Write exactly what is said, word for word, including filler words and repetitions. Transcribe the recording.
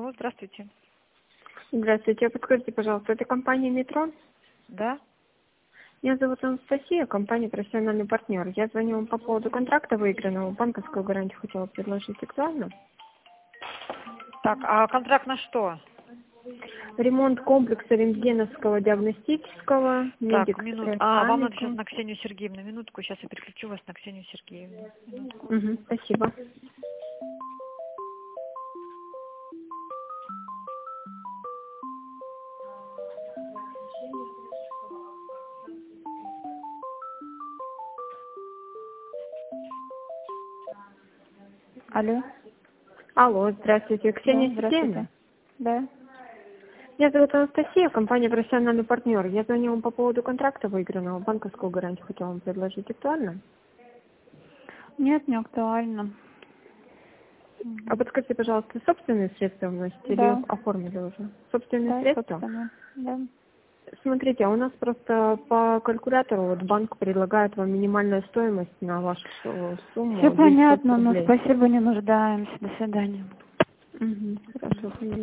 Алло, здравствуйте. Здравствуйте, подскажите, пожалуйста, это компания «Метро»? Да? Меня зовут Анастасия, компания «Профессиональный партнер». Я звоню вам по поводу контракта выигранного. Банковскую гарантию хотела предложить. Актуально? Так, а контракт на что? Ремонт комплекса рентгеновского диагностического, Так, медик минут. стресс А, вам надо сейчас памяти. на Ксению Сергеевну. Минутку, сейчас я переключу вас на Ксению Сергеевну. Минутку. Угу, спасибо. Алло. Алло, здравствуйте, Да, Ксения Сергеевна? здравствуйте. Да. Меня зовут Анастасия, компания «Профессиональный партнер». Я звоню вам по поводу контракта выигранного. Банковскую гарантию хотела вам предложить. Актуально? Нет, не актуально. А подскажите, пожалуйста, собственные средства вносите или Да. оформили уже? Собственные Да, средства? собственно. Да. Смотрите, а у нас просто по калькулятору вот банк предлагает вам минимальную стоимость на вашу э, Все сумму девятьсот понятно, но рублей. спасибо, не нуждаемся. До свидания. Угу, хорошо,